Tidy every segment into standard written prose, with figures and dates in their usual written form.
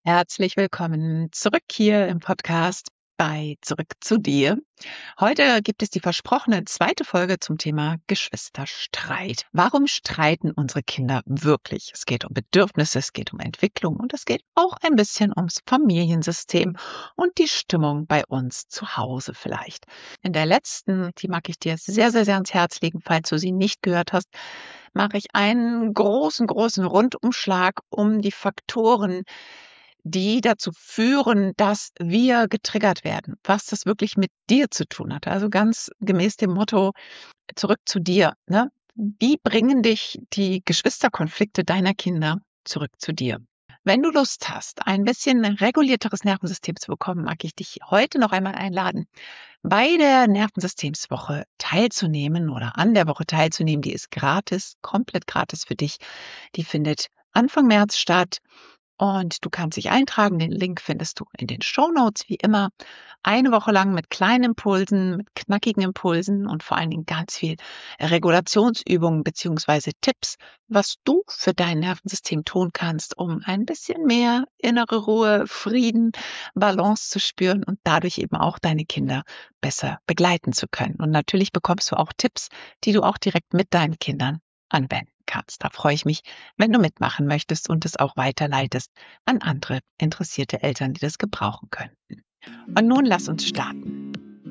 Herzlich willkommen zurück hier im Podcast bei Zurück zu dir. Heute gibt es die versprochene zweite Folge zum Thema Geschwisterstreit. Warum streiten unsere Kinder wirklich? Es geht um Bedürfnisse, es geht um Entwicklung und es geht auch ein bisschen ums Familiensystem und die Stimmung bei uns zu Hause vielleicht. In der letzten, die mag ich dir sehr, sehr, sehr ans Herz legen, falls du sie nicht gehört hast, mache ich einen großen Rundumschlag um die Faktoren, die dazu führen, dass wir getriggert werden, was das wirklich mit dir zu tun hat. Also ganz gemäß dem Motto, zurück zu dir. Ne? Wie bringen dich die Geschwisterkonflikte deiner Kinder zurück zu dir? Wenn du Lust hast, ein bisschen regulierteres Nervensystem zu bekommen, mag ich dich heute noch einmal einladen, bei der Nervensystemswoche teilzunehmen oder an der Woche teilzunehmen. Die ist gratis, komplett gratis für dich. Die findet Anfang März statt. Und du kannst dich eintragen. Den Link findest du in den Shownotes, wie immer. Eine Woche lang mit kleinen Impulsen, mit knackigen Impulsen und vor allen Dingen ganz viel Regulationsübungen beziehungsweise Tipps, was du für dein Nervensystem tun kannst, um ein bisschen mehr innere Ruhe, Frieden, Balance zu spüren und dadurch eben auch deine Kinder besser begleiten zu können. Und natürlich bekommst du auch Tipps, die du auch direkt mit deinen Kindern anwenden kannst. Da freue ich mich, wenn du mitmachen möchtest und es auch weiterleitest an andere interessierte Eltern, die das gebrauchen könnten. Und nun lass uns starten.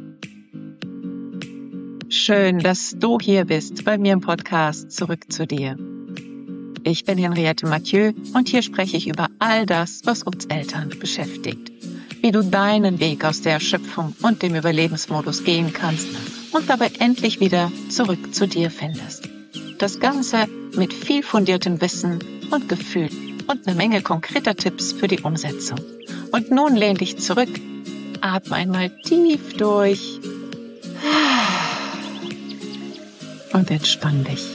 Schön, dass du hier bist bei mir im Podcast Zurück zu dir. Ich bin Henriette Mathieu und hier spreche ich über all das, was uns Eltern beschäftigt. Wie du deinen Weg aus der Erschöpfung und dem Überlebensmodus gehen kannst und dabei endlich wieder zurück zu dir findest. Das Ganze mit viel fundiertem Wissen und Gefühl und eine Menge konkreter Tipps für die Umsetzung. Und nun lehn dich zurück, atme einmal tief durch und entspann dich.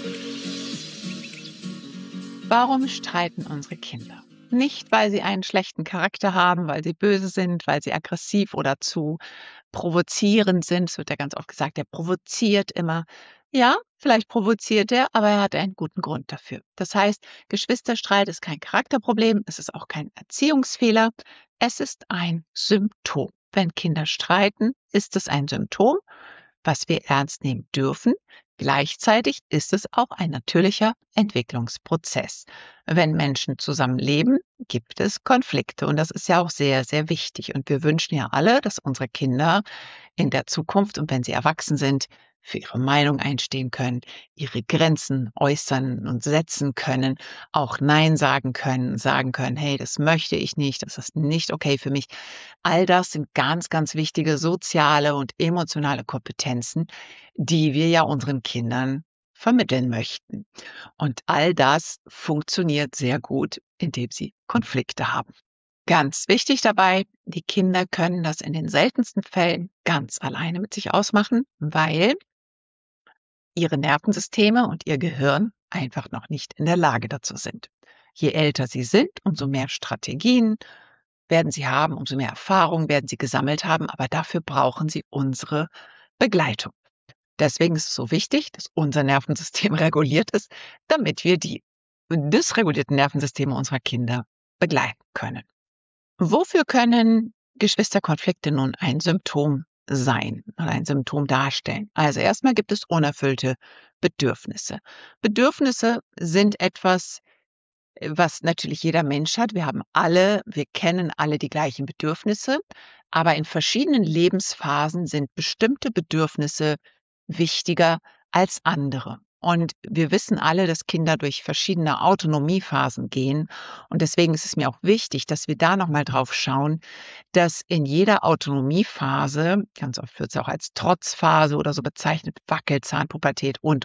Warum streiten unsere Kinder? Nicht, weil sie einen schlechten Charakter haben, weil sie böse sind, weil sie aggressiv oder zu provozierend sind. Es wird ja ganz oft gesagt, er provoziert immer. Ja, vielleicht provoziert er, aber er hat einen guten Grund dafür. Das heißt, Geschwisterstreit ist kein Charakterproblem, es ist auch kein Erziehungsfehler, es ist ein Symptom. Wenn Kinder streiten, ist es ein Symptom, was wir ernst nehmen dürfen. Gleichzeitig ist es auch ein natürlicher Entwicklungsprozess. Wenn Menschen zusammenleben, gibt es Konflikte und das ist ja auch sehr, sehr wichtig. Und wir wünschen ja alle, dass unsere Kinder in der Zukunft und wenn sie erwachsen sind, für ihre Meinung einstehen können, ihre Grenzen äußern und setzen können, auch Nein sagen können, hey, das möchte ich nicht, das ist nicht okay für mich. All das sind ganz, ganz wichtige soziale und emotionale Kompetenzen, die wir ja unseren Kindern vermitteln möchten. Und all das funktioniert sehr gut, indem sie Konflikte haben. Ganz wichtig dabei, die Kinder können das in den seltensten Fällen ganz alleine mit sich ausmachen, weil ihre Nervensysteme und ihr Gehirn einfach noch nicht in der Lage dazu sind. Je älter sie sind, umso mehr Strategien werden sie haben, umso mehr Erfahrung werden sie gesammelt haben, aber dafür brauchen sie unsere Begleitung. Deswegen ist es so wichtig, dass unser Nervensystem reguliert ist, damit wir die dysregulierten Nervensysteme unserer Kinder begleiten können. Wofür können Geschwisterkonflikte nun ein Symptom sein oder ein Symptom darstellen? Also erstmal gibt es unerfüllte Bedürfnisse. Bedürfnisse sind etwas, was natürlich jeder Mensch hat. Wir kennen alle die gleichen Bedürfnisse, aber in verschiedenen Lebensphasen sind bestimmte Bedürfnisse wichtiger als andere. Und wir wissen alle, dass Kinder durch verschiedene Autonomiephasen gehen. Und deswegen ist es mir auch wichtig, dass wir da nochmal drauf schauen, dass in jeder Autonomiephase, ganz oft wird es auch als Trotzphase oder so bezeichnet, Wackelzahn, Pubertät und.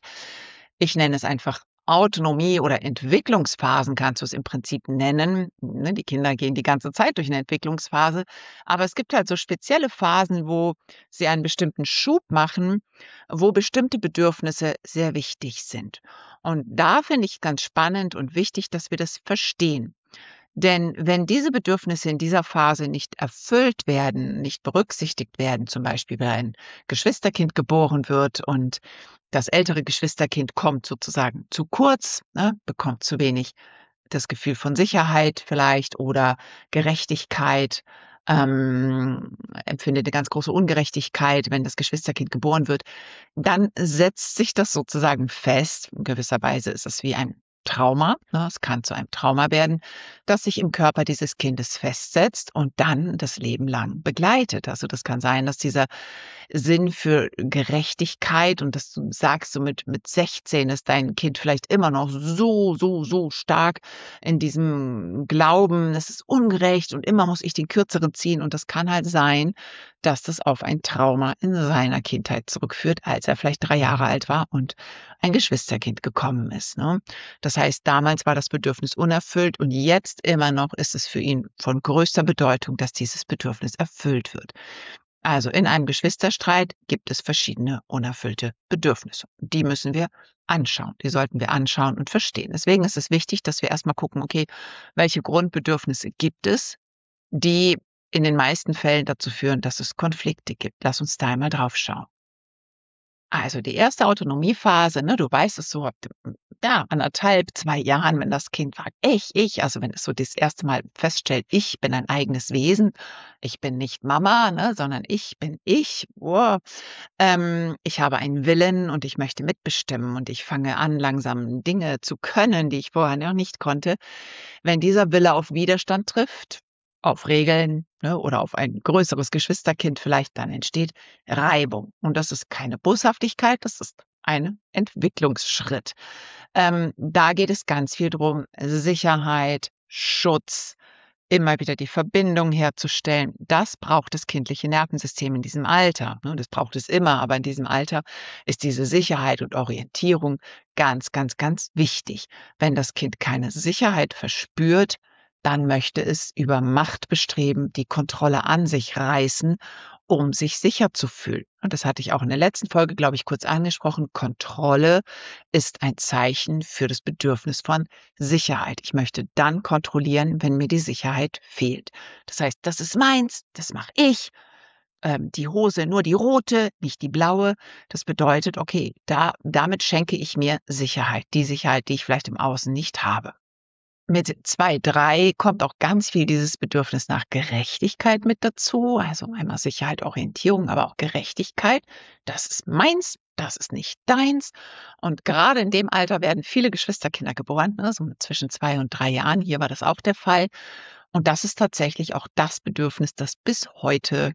Ich nenne es einfach Autonomie oder Entwicklungsphasen kannst du es im Prinzip nennen. Ne, die Kinder gehen die ganze Zeit durch eine Entwicklungsphase, aber es gibt halt so spezielle Phasen, wo sie einen bestimmten Schub machen, wo bestimmte Bedürfnisse sehr wichtig sind. Und da finde ich ganz spannend und wichtig, dass wir das verstehen. Denn wenn diese Bedürfnisse in dieser Phase nicht erfüllt werden, nicht berücksichtigt werden, zum Beispiel wenn ein Geschwisterkind geboren wird und das ältere Geschwisterkind kommt sozusagen zu kurz, ne, bekommt zu wenig das Gefühl von Sicherheit vielleicht oder Gerechtigkeit, empfindet eine ganz große Ungerechtigkeit, wenn das Geschwisterkind geboren wird, dann setzt sich das sozusagen fest. In gewisser Weise ist es wie ein Trauma, ne? Es kann zu einem Trauma werden, das sich im Körper dieses Kindes festsetzt und dann das Leben lang begleitet. Also das kann sein, dass dieser Sinn für Gerechtigkeit und dass du sagst, so mit 16 ist dein Kind vielleicht immer noch so stark in diesem Glauben, es ist ungerecht und immer muss ich den Kürzeren ziehen. Und das kann halt sein, dass das auf ein Trauma in seiner Kindheit zurückführt, als er vielleicht 3 Jahre alt war und ein Geschwisterkind gekommen ist, ne? Das heißt, damals war das Bedürfnis unerfüllt und jetzt immer noch ist es für ihn von größter Bedeutung, dass dieses Bedürfnis erfüllt wird. Also in einem Geschwisterstreit gibt es verschiedene unerfüllte Bedürfnisse. Die müssen wir anschauen. Die sollten wir anschauen und verstehen. Deswegen ist es wichtig, dass wir erstmal gucken, okay, welche Grundbedürfnisse gibt es, die in den meisten Fällen dazu führen, dass es Konflikte gibt. Lass uns da einmal drauf schauen. Also die erste Autonomiephase, ne, du weißt es so ab ja, 1,5, 2 Jahren, wenn das Kind sagt, ich, also wenn es so das erste Mal feststellt, ich bin ein eigenes Wesen, ich bin nicht Mama, ne, sondern ich bin ich, wow, ich habe einen Willen und ich möchte mitbestimmen und ich fange an, langsam Dinge zu können, die ich vorher noch nicht konnte. Wenn dieser Wille auf Widerstand trifft, auf Regeln, ne, oder auf ein größeres Geschwisterkind vielleicht, dann entsteht Reibung. Und das ist keine Boshaftigkeit, das ist ein Entwicklungsschritt. Da geht es ganz viel drum, Sicherheit, Schutz, immer wieder die Verbindung herzustellen. Das braucht das kindliche Nervensystem in diesem Alter, ne? Das braucht es immer, aber in diesem Alter ist diese Sicherheit und Orientierung ganz wichtig. Wenn das Kind keine Sicherheit verspürt, dann möchte es über Macht bestreben, die Kontrolle an sich reißen, um sich sicher zu fühlen. Und das hatte ich auch in der letzten Folge, glaube ich, kurz angesprochen. Kontrolle ist ein Zeichen für das Bedürfnis von Sicherheit. Ich möchte dann kontrollieren, wenn mir die Sicherheit fehlt. Das heißt, das ist meins, das mache ich. Die Hose nur die rote, nicht die blaue. Das bedeutet, okay, damit schenke ich mir Sicherheit. Die Sicherheit, die ich vielleicht im Außen nicht habe. Mit 2, 3 kommt auch ganz viel dieses Bedürfnis nach Gerechtigkeit mit dazu. Also einmal Sicherheit, Orientierung, aber auch Gerechtigkeit. Das ist meins, das ist nicht deins. Und gerade in dem Alter werden viele Geschwisterkinder geboren, ne, so zwischen 2 und 3 Jahren. Hier war das auch der Fall. Und das ist tatsächlich auch das Bedürfnis, das bis heute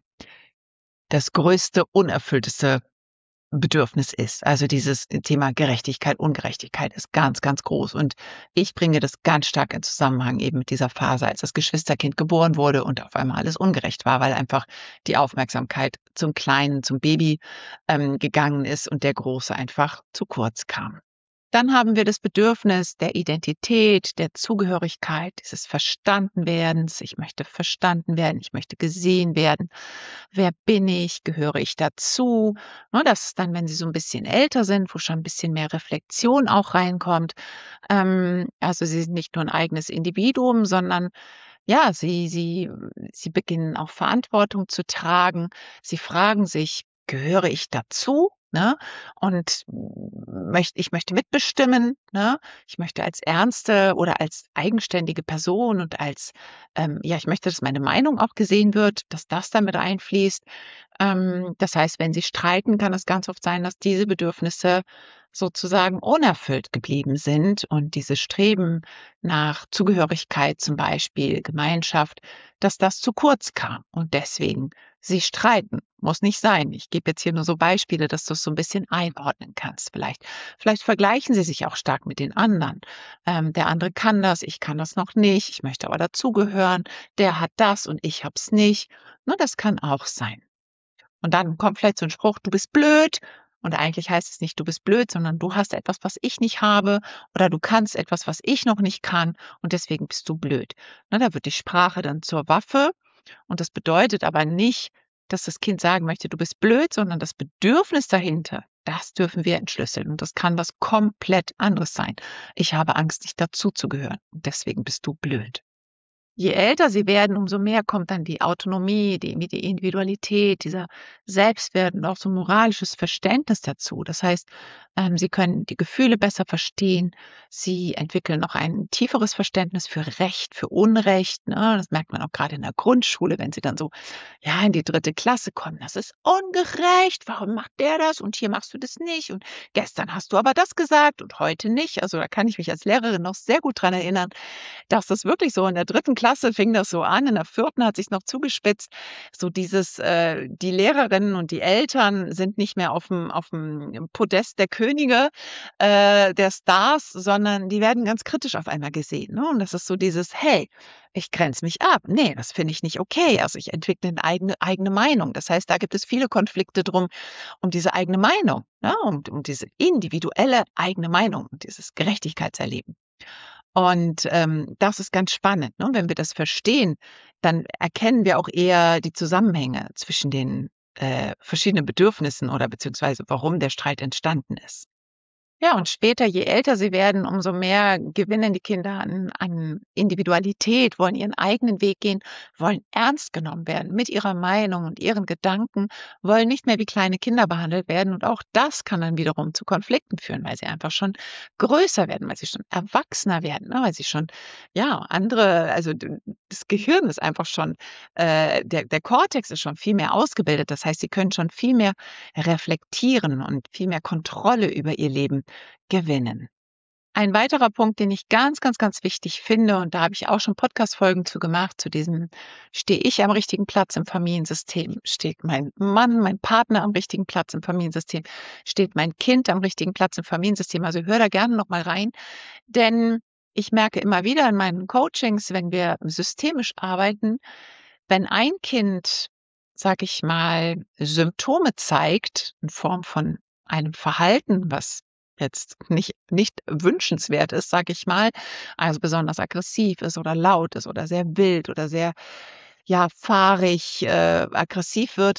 das größte, unerfüllteste Bedürfnis ist. Also dieses Thema Gerechtigkeit, Ungerechtigkeit ist ganz groß. Und ich bringe das ganz stark in Zusammenhang eben mit dieser Phase, als das Geschwisterkind geboren wurde und auf einmal alles ungerecht war, weil einfach die Aufmerksamkeit zum Kleinen, zum Baby gegangen ist und der Große einfach zu kurz kam. Dann haben wir das Bedürfnis der Identität, der Zugehörigkeit, dieses Verstandenwerdens. Ich möchte verstanden werden, ich möchte gesehen werden. Wer bin ich? Gehöre ich dazu? Ne, das ist dann, wenn sie so ein bisschen älter sind, wo schon ein bisschen mehr Reflexion auch reinkommt. Also sie sind nicht nur ein eigenes Individuum, sondern ja, sie beginnen auch Verantwortung zu tragen. Sie fragen sich: „Gehöre ich dazu?“ Ne? Und ich möchte mitbestimmen, ne? Ich möchte als ernste oder als eigenständige Person und als ja, ich möchte, dass meine Meinung auch gesehen wird, dass das da mit einfließt. Das heißt, wenn sie streiten, kann es ganz oft sein, dass diese Bedürfnisse sozusagen unerfüllt geblieben sind und dieses Streben nach Zugehörigkeit zum Beispiel, Gemeinschaft, dass das zu kurz kam und deswegen sie streiten. Muss nicht sein. Ich gebe jetzt hier nur so Beispiele, dass du es so ein bisschen einordnen kannst vielleicht. Vielleicht vergleichen sie sich auch stark mit den anderen. Der andere kann das, ich kann das noch nicht, ich möchte aber dazugehören. Der hat das und ich habe es nicht. Ne, das kann auch sein. Und dann kommt vielleicht so ein Spruch: „Du bist blöd.“ Und eigentlich heißt es nicht: „Du bist blöd“, sondern: „Du hast etwas, was ich nicht habe“, oder „Du kannst etwas, was ich noch nicht kann und deswegen bist du blöd.“ Ne, da wird die Sprache dann zur Waffe und das bedeutet aber nicht, dass das Kind sagen möchte: „Du bist blöd“, sondern das Bedürfnis dahinter, das dürfen wir entschlüsseln und das kann was komplett anderes sein. „Ich habe Angst, nicht dazuzugehören und deswegen bist du blöd.“ Je älter sie werden, umso mehr kommt dann die Autonomie, die Individualität, dieser Selbstwert und auch so 'n moralisches Verständnis dazu. Das heißt, sie können die Gefühle besser verstehen. Sie entwickeln auch ein tieferes Verständnis für Recht, für Unrecht, ne? Das merkt man auch grade in der Grundschule, wenn sie dann so, ja, in die 3. Klasse kommen. „Das ist ungerecht. Warum macht der das und hier machst du das nicht und gestern hast du aber das gesagt und heute nicht.“ Also, da kann ich mich als Lehrerin noch sehr gut dran erinnern, dass das wirklich so in der 3. Klasse fing das so an, in der 4. hat sich's noch zugespitzt. So dieses, die Lehrerinnen und die Eltern sind nicht mehr auf'm Podest der Könige, der Stars, sondern die werden ganz kritisch auf einmal gesehen, ne? Und das ist so dieses: „Hey, ich grenze mich ab. Ne, das finde ich nicht okay.“ Also, ich entwickle 'ne eigene Meinung. Das heißt, da gibt es viele Konflikte drum um diese eigene Meinung, ne? Um diese individuelle eigene Meinung und dieses Gerechtigkeitserleben. Und, das ist ganz spannend, ne? Wenn wir das verstehen, dann erkennen wir auch eher die Zusammenhänge zwischen den, verschiedenen Bedürfnissen oder beziehungsweise warum der Streit entstanden ist. Ja, und später, je älter sie werden, umso mehr gewinnen die Kinder an Individualität, wollen ihren eigenen Weg gehen, wollen ernst genommen werden mit ihrer Meinung und ihren Gedanken, wollen nicht mehr wie kleine Kinder behandelt werden. Und auch das kann dann wiederum zu Konflikten führen, weil sie einfach schon größer werden, weil sie schon erwachsener werden, ne? Weil sie schon, ja, andere, also das Gehirn ist einfach schon, der Kortex ist schon viel mehr ausgebildet. Das heißt, sie können schon viel mehr reflektieren und viel mehr Kontrolle über ihr Leben gewinnen. Ein weiterer Punkt, den ich ganz, ganz, ganz wichtig finde, und da habe ich auch schon Podcast-Folgen zu gemacht, zu diesem: Stehe ich am richtigen Platz im Familiensystem? Steht mein Mann, mein Partner am richtigen Platz im Familiensystem? Steht mein Kind am richtigen Platz im Familiensystem? Also, hör da gerne noch mal rein, denn ich merke immer wieder in meinen Coachings, wenn wir systemisch arbeiten, wenn ein Kind, sage ich mal, Symptome zeigt in Form von einem Verhalten, was jetzt nicht wünschenswert ist, sage ich mal, also besonders aggressiv ist oder laut ist oder sehr wild oder sehr, ja, fahrig, aggressiv wird,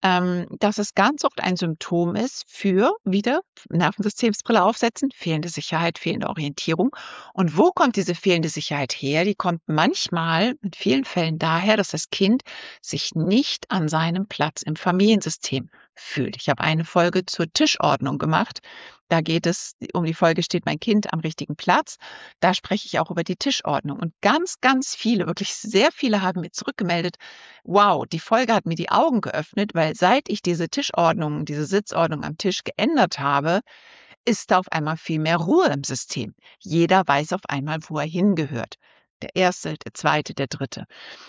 dass es ganz oft ein Symptom ist für wieder Nervensystemsbrille aufsetzen, fehlende Sicherheit, fehlende Orientierung. Und wo kommt diese fehlende Sicherheit her? Die kommt manchmal, in vielen Fällen daher, dass das Kind sich nicht an seinem Platz im Familiensystem fühlt. Ich habe eine Folge zur Tischordnung gemacht. Da geht es um die Folge „Steht mein Kind am richtigen Platz?“ Da spreche ich auch über die Tischordnung. Und ganz, ganz viele, wirklich sehr viele haben mir zurückgemeldet: „Wow, die Folge hat mir die Augen geöffnet, weil seit ich diese Tischordnung, diese Sitzordnung am Tisch geändert habe, ist da auf einmal viel mehr Ruhe im System. Jeder weiß auf einmal, wo er hingehört. Der erste, der zweite, der dritte.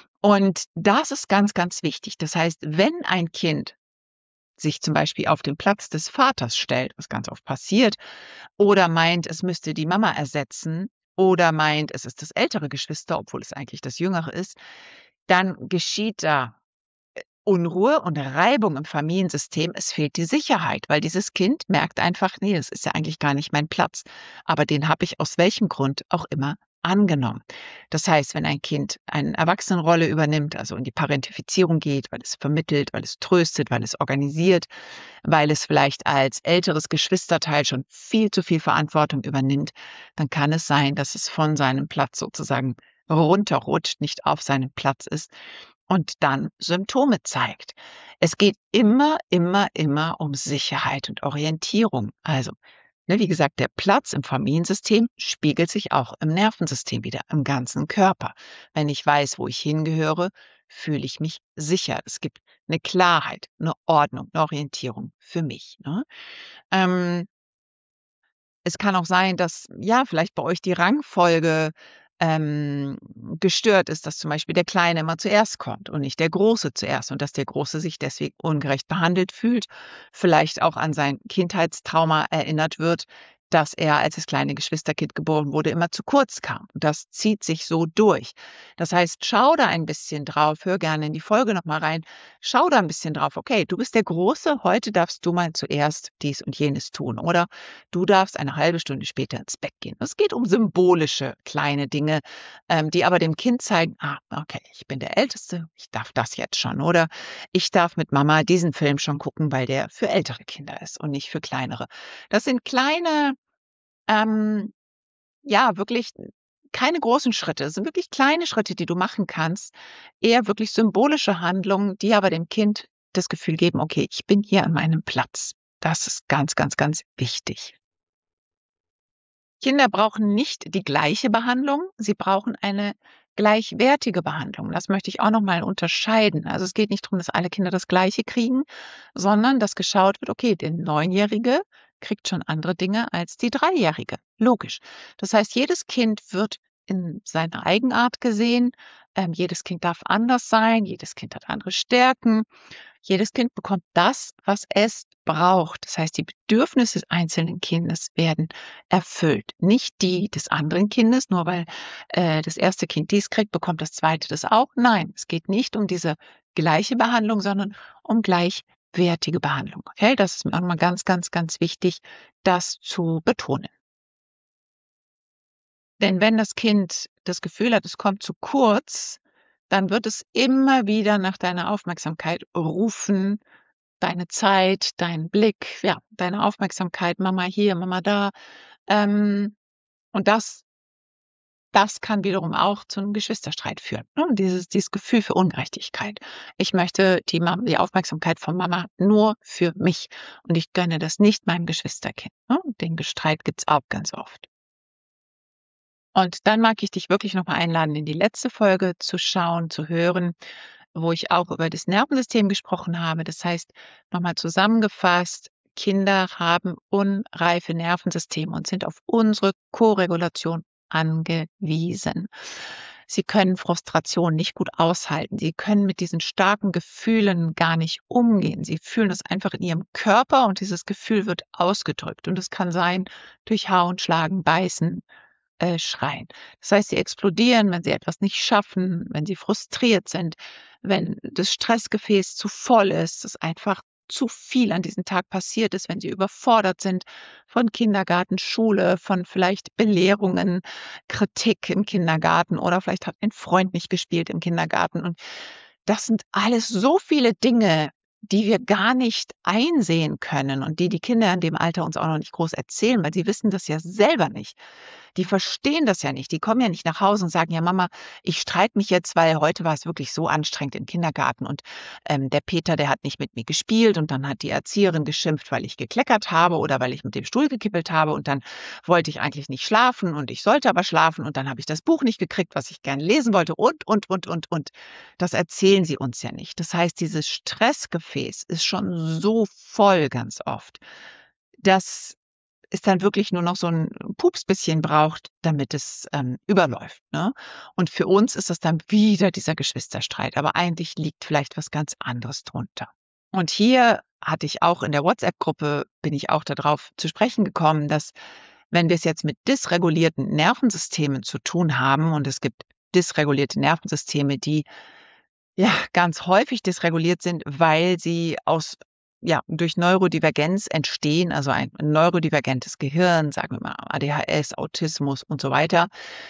Und das ist ganz, ganz wichtig. Das heißt, wenn ein Kind sich zum Beispiel auf den Platz des Vaters stellt, was ganz oft passiert, oder meint, es müsste die Mama ersetzen oder meint, es ist das ältere Geschwister, obwohl es eigentlich das jüngere ist, dann geschieht da Unruhe und Reibung im Familiensystem. Es fehlt die Sicherheit, weil dieses Kind merkt einfach: „Ne, das ist ja eigentlich gar nicht mein Platz, aber den habe ich aus welchem Grund auch immer angenommen.“ Das heißt, wenn ein Kind eine Erwachsenenrolle übernimmt, also in die Parentifizierung geht, weil es vermittelt, weil es tröstet, weil es organisiert, weil es vielleicht als älteres Geschwisterteil schon viel zu viel Verantwortung übernimmt, dann kann es sein, dass es von seinem Platz sozusagen runterrutscht, nicht auf seinem Platz ist und dann Symptome zeigt. Es geht immer, immer, immer um Sicherheit und Orientierung. Also, ne, wie gesagt, der Platz im Familiensystem spiegelt sich auch im Nervensystem wieder, im ganzen Körper. Wenn ich weiß, wo ich hingehöre, fühle ich mich sicher. Es gibt eine Klarheit, eine Ordnung, eine Orientierung für mich, ne? Ähm, Es kann auch sein, dass, ja, vielleicht bei euch die Rangfolge, ähm, gestört ist, dass zum Beispiel der Kleine immer zuerst kommt und nicht der Große zuerst und dass der Große sich deswegen ungerecht behandelt fühlt, vielleicht auch an sein Kindheitstrauma erinnert wird, dass er, als das kleine Geschwisterkind geboren wurde, immer zu kurz kam. Und das zieht sich so durch. Das heißt, schau da ein bisschen drauf, hör gerne in die Folge noch mal rein. Schau da ein bisschen drauf: „Okay, du bist der Große, heute darfst du mal zuerst dies und jenes tun.“ Oder du darfst eine halbe Stunde später ins Bett gehen. Es geht um symbolische kleine Dinge, die aber dem Kind zeigen: „Ah, okay, ich bin der Älteste, ich darf das jetzt schon.“ Oder „Ich darf mit Mama diesen Film schon gucken, weil der für ältere Kinder ist und nicht für kleinere.“ Das sind kleine, ähm, ja, wirklich keine großen Schritte, es sind wirklich kleine Schritte, die du machen kannst, eher wirklich symbolische Handlungen, die aber dem Kind das Gefühl geben: „Okay, ich bin hier an meinem Platz.“ Das ist ganz, ganz, ganz wichtig. Kinder brauchen nicht die gleiche Behandlung, sie brauchen eine gleichwertige Behandlung. Das möchte ich auch noch mal unterscheiden. Also, es geht nicht darum, dass alle Kinder das Gleiche kriegen, sondern dass geschaut wird: Okay, der Neunjährige kriegt schon andere Dinge als die Dreijährige. Logisch. Das heißt, jedes Kind wird in seiner Eigenart gesehen. Jedes Kind darf anders sein, jedes Kind hat andere Stärken. Jedes Kind bekommt das, was es braucht. Das heißt, die Bedürfnisse des einzelnen Kindes werden erfüllt, nicht die des anderen Kindes. Nur weil das erste Kind dies kriegt, bekommt das zweite das auch. Nein, es geht nicht um diese gleiche Behandlung, sondern um gleichwertige Behandlung. Okay, das ist mir auch mal ganz, ganz, ganz wichtig, das zu betonen. Denn wenn das Kind das Gefühl hat, es kommt zu kurz, dann wird es immer wieder nach deiner Aufmerksamkeit rufen, deine Zeit, deinen Blick, ja, deine Aufmerksamkeit, Mama hier, Mama da. Und das kann wiederum auch zu einem Geschwisterstreit führen, ne? Dieses Gefühl für Ungerechtigkeit. Ich möchte die Aufmerksamkeit von Mama nur für mich und ich gönne das nicht meinem Geschwisterkind, ne? Den Streit gibt's auch ganz oft. Und dann mag ich dich wirklich noch mal einladen, in die letzte Folge zu schauen, zu hören, wo ich auch über das Nervensystem gesprochen habe. Das heißt, noch mal zusammengefasst, Kinder haben unreife Nervensysteme und sind auf unsere Koregulation angewiesen. Sie können Frustration nicht gut aushalten. Sie können mit diesen starken Gefühlen gar nicht umgehen. Sie fühlen es einfach in ihrem Körper und dieses Gefühl wird ausgedrückt. Und es kann sein durch Hauen, Schlagen, Beißen, schreien. Das heißt, sie explodieren, wenn sie etwas nicht schaffen, wenn sie frustriert sind, wenn das Stressgefäß zu voll ist, dass einfach zu viel an diesem Tag passiert ist, wenn sie überfordert sind von Kindergarten, Schule, von vielleicht Belehrungen, Kritik im Kindergarten oder vielleicht hat ein Freund nicht gespielt im Kindergarten. Und das sind alles so viele Dinge, die wir gar nicht einsehen können und die Kinder in dem Alter uns auch noch nicht groß erzählen, weil sie wissen das ja selber nicht. Die verstehen das ja nicht. Die kommen ja nicht nach Hause und sagen: „Ja, Mama, ich streite mich jetzt, weil heute war es wirklich so anstrengend im Kindergarten und, der Peter, der hat nicht mit mir gespielt und dann hat die Erzieherin geschimpft, weil ich gekleckert habe oder weil ich mit dem Stuhl gekippelt habe und dann wollte ich eigentlich nicht schlafen und ich sollte aber schlafen und dann habe ich das Buch nicht gekriegt, was ich gerne lesen wollte und.“ Das erzählen sie uns ja nicht. Das heißt, dieses Stressgefäß ist schon so voll ganz oft, dass es dann wirklich nur noch so 'n Pupsbisschen braucht, damit es, überläuft, ne? Und für uns ist das dann wieder dieser Geschwisterstreit, aber eigentlich liegt vielleicht was ganz anderes drunter. Und hier hatte ich auch in der WhatsApp-Gruppe bin ich auch da drauf zu sprechen gekommen, dass wenn wir es jetzt mit dysregulierten Nervensystemen zu tun haben und es gibt dysregulierte Nervensysteme, die ja, ganz häufig dysreguliert sind, weil sie durch Neurodivergenz entstehen, also ein neurodivergentes Gehirn, sagen wir mal ADHS, Autismus und so weiter.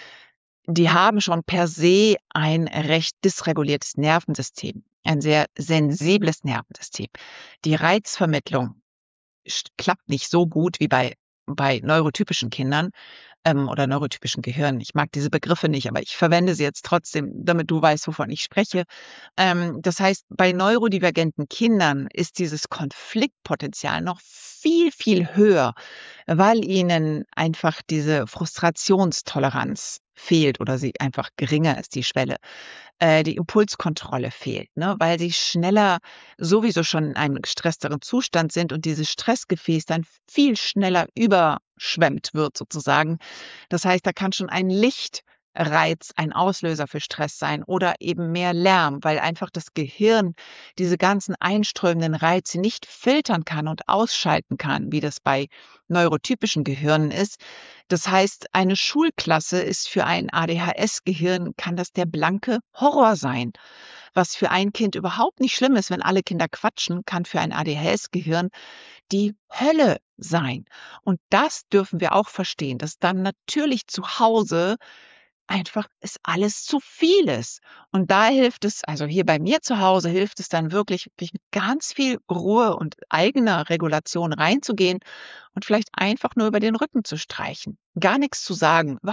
Die haben schon per se ein recht dysreguliertes Nervensystem, ein sehr sensibles Nervensystem. Die Reizvermittlung klappt nicht so gut wie bei neurotypischen Kindern, oder neurotypischen Gehirnen. Ich mag diese Begriffe nicht, aber ich verwende sie jetzt trotzdem, damit du weißt, wovon ich spreche. Das heißt, bei neurodivergenten Kindern ist dieses Konfliktpotenzial noch viel, viel höher, weil ihnen einfach diese Frustrationstoleranz fehlt oder sie einfach geringer ist, die Schwelle. Die Impulskontrolle fehlt, ne, weil sie schneller sowieso schon in einem gestressteren Zustand sind und dieses Stressgefäß dann viel schneller überschwemmt wird sozusagen. Das heißt, da kann schon ein Lichtreiz ein Auslöser für Stress sein oder eben mehr Lärm, weil einfach das Gehirn diese ganzen einströmenden Reize nicht filtern kann und ausschalten kann, wie das bei neurotypischen Gehirnen ist. Das heißt, eine Schulklasse ist für ein ADHS-Gehirn kann das der blanke Horror sein. Was für ein Kind überhaupt nicht schlimm ist, wenn alle Kinder quatschen, kann für ein ADHS-Gehirn die Hölle sein. Und das dürfen wir auch verstehen, dass dann natürlich zu Hause einfach ist alles zu viel ist. Und da hilft es also hier bei mir zu Hause hilft es dann wirklich mit ganz viel Ruhe und eigener Regulation reinzugehen und vielleicht einfach nur über den Rücken zu streichen. Gar nichts zu sagen, überhaupt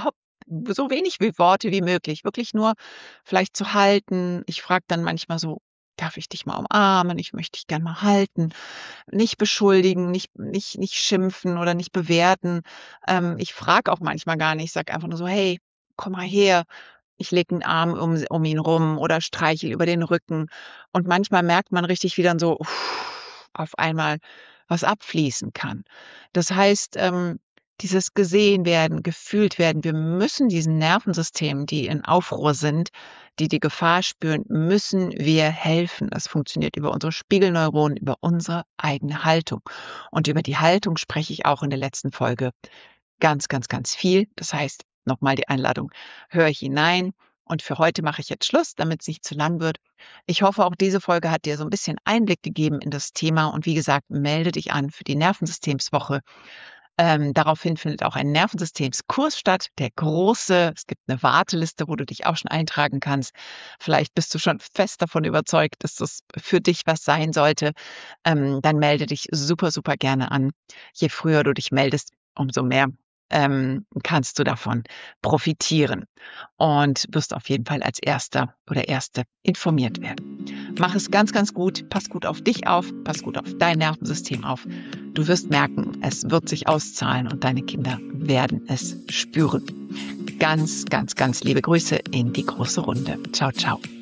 so wenig wie Worte wie möglich, wirklich nur vielleicht zu halten. Ich frage dann manchmal so: „Darf ich dich mal umarmen? Ich möchte dich gern mal halten." Nicht beschuldigen, nicht schimpfen oder nicht bewerten. Ich frage auch manchmal gar nicht, ich sage einfach nur so: „Hey, komm mal her." Ich lege 'n Arm um ihn rum oder streichel über den Rücken. Und manchmal merkt man richtig, wie dann so auf einmal was abfließen kann. Das heißt, dieses gesehen werden, gefühlt werden, wir müssen diesen Nervensystemen, die in Aufruhr sind, die Gefahr spüren, müssen wir helfen. Das funktioniert über unsere Spiegelneuronen, über unsere eigene Haltung. Und über die Haltung spreche ich auch in der letzten Folge ganz, ganz, ganz viel. Das heißt, nochmal die Einladung, höre hinein. Und für heute mache ich jetzt Schluss, damit es nicht zu lang wird. Ich hoffe, auch diese Folge hat dir so ein bisschen Einblick gegeben in das Thema. Und wie gesagt, melde dich an für die Nervensystemswoche. Daraufhin findet auch ein Nervensystemskurs statt, der große. Es gibt eine Warteliste, wo du dich auch schon eintragen kannst. Vielleicht bist du schon fest davon überzeugt, dass das für dich was sein sollte. Dann melde dich super, super gerne an. Je früher du dich meldest, umso mehr kannst du davon profitieren und wirst auf jeden Fall als Erster oder Erste informiert werden. Mach es ganz, ganz gut. Pass gut auf dich auf. Pass gut auf dein Nervensystem auf. Du wirst merken, es wird sich auszahlen und deine Kinder werden es spüren. Ganz, ganz, ganz liebe Grüße in die große Runde. Ciao, ciao.